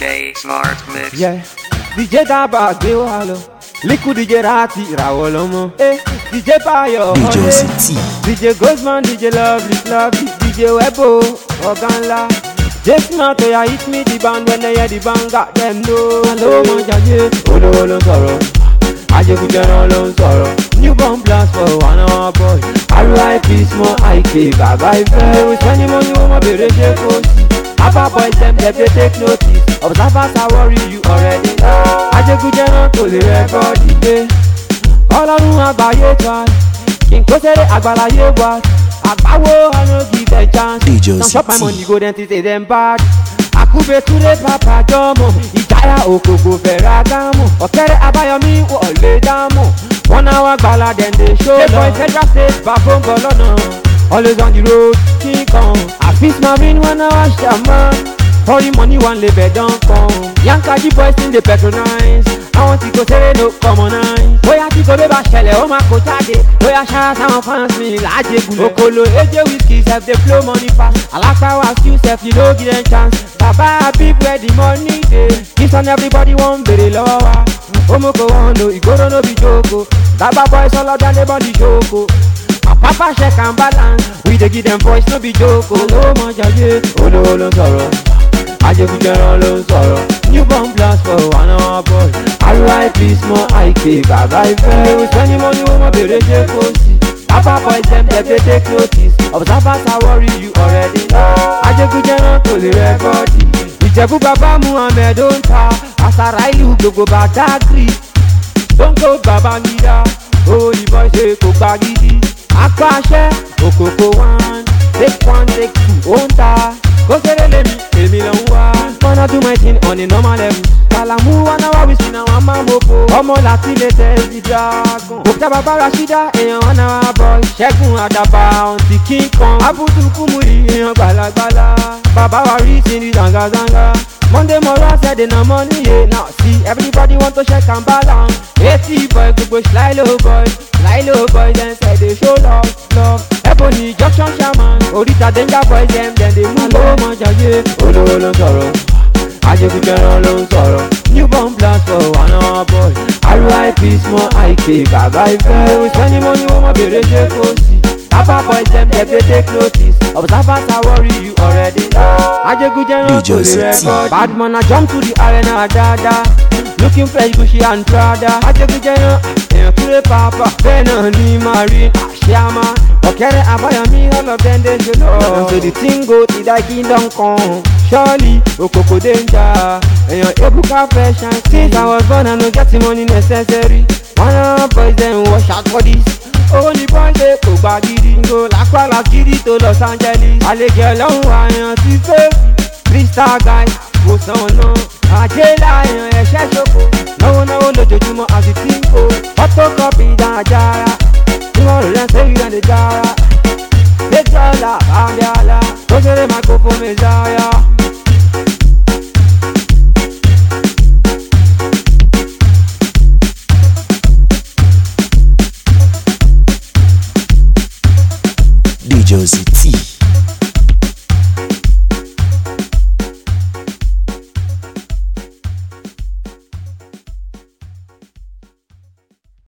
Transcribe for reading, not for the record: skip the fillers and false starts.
DJ Smart Mix. Yeah, DJ Daba gbé wa lọ, Liquid DJ Rati ìràwọ̀ lọ́mọ. DJ Bayo DJ City, DJ Gozman, DJ Lovely, DJ Webo, ọ̀gá ńlá. J-Smart oya hit me the band when they hear the band got them know. Hello mo jàjẹ́, olówó ló ń sọ̀rọ̀, ajégúnjẹran ló ń sọ̀rọ̀. Newborn blast for one hour boy, RIP small IK, bàbá ìfẹ́. We spend the money wọ́n mọ̀ bèrè ṣe kó sí. Abba boys dem dey take notice, observers are worry you already. Ajégúnjẹran kò lè rẹ́kọ̀dì dé. Ọlọ́run àgbáyé tán, kí n kó sẹ́rẹ̀ àgbàláyé wá. Àgbáwo I no give them chance. DJ Some chop my City. money go then say them bad. Akube ture papa jomo, Ìjàyà Òkòkò Ferragamo. Ọ̀kẹ́rẹ́ Abáyọ̀mí wọlé dámọ̀. 1 hour gbala then they show love. Boy Federal State bàbá ń bọ̀ lọ́nà. Always on the road, King Kong. Afis Marine 1 hour shaman. All the money one label don't come. Yankaji boys in the patronize. I want to go say no commonize. Bóyá tí kò lè bá ṣẹlẹ̀ ó máa kó jáde. Bóyá ṣáá sáwọn fans mi láàjẹ gùlẹ̀. Okolo AJ Whiskey sef dey flow money pass. Alápáwá still sef you no give them chance. Bàbá Habib where the money dey. This one everybody wan bèrè lọ́wọ́ wa. Omoko wan lo ìgboro no be joko. Daba boys ọlọ́dún dey body joko. Papa check and balance. We dey give them voice no be joko. Olówó mọ jàjẹ́, olówó ló ń sọ̀rọ̀. Ajégúnjẹran ló ń sọ̀rọ̀. Newborn blast for one hour boy, RIP small IK, bàbá ìfẹ́. We spend the money wọ́n mọ̀ bèrè ṣe kó sí. Abba boys dem dey take notice, observers are worry you already. Ajégúnjẹran kò lè rẹ́kọ̀dì. Ìjẹ̀bú bàbá Muhammed ó ń ta. Àṣàrà ìlú gbogbo Badagry. Dóńgó Babangida, owó ní bọ́ ṣe kò gba gidi. Apàṣẹ Òkòkò 1, take 1, take 2, ó ń ta. Kó kéré lèmi, èmi lọ ń wá. Wanna do my thing on a normal level. Kàlàmú one hour wí sí náà wọ́n máa mọ̀pọ̀. Ọmọ láti lè tẹ̀ sí dragon. Òkúta bàbá Rashida, èèyàn 1 hour boy. Ṣẹ́gun Àdàbà, ọ̀ǹtì King Kong. Abudu Kúmúrì, èèyàn gbàlagbàlà. Bàbá wa rí sí ní zangazanga. Monday morning said in the morning, yeah. Now see, everybody want to check and balance. 80 boy, gbogbo Slylo boy, then say they show love. Ebony Junction Shaman, Orita Danger boys, then they move. Olówó mọ jàjẹ́, olówó ló ń sọ̀rọ̀. Ajégúnjẹran ló ń sọ̀rọ̀. Newborn blast for 1 hour boy, RIP small IK, bàbá ìfẹ́. We spend the money wọ́n mọ̀ bèrè ṣe kó sí. Abba boys dem dey take notice, observers are worry you already. Ajégúnjẹran kò lè rẹ́kọ̀dì. Bad man I jump to the arena dada. Looking fresh Gucci and Prada. Ajégúnjẹran èèyàn kúrẹ́ pàápàá. Bẹ́ẹ̀ náà ni Marine Àṣìámá. Ọ̀kẹ́rẹ́ Abáyọ̀mí all of them dey show love. So the thing go ti dá kingdom come. Surely Òkòkò danger. Èèyàn Ebuka fashion. Since I was born I no get the money necessary. 1 hour boys dem wash out for this. Owó ní bọ́ńdé kò gba gidi. Ngo lápálá gidi tó Los Angeles. Àlejò ọlọ́run àyàn ti fẹ́. 3-star guy kò sànà. Àjẹ́ láyàn ẹ̀ṣẹ́ ṣoko. Náwó lójoojúmọ́ àti tí ń kó. Photocopy dáadáa. Níwọ̀n rẹ̀ sẹ́yìn rẹ̀ lè dára. Péjọ́lá Bàbíàlá. Tó ṣeré microphone mẹ́sàáyà. DJ City.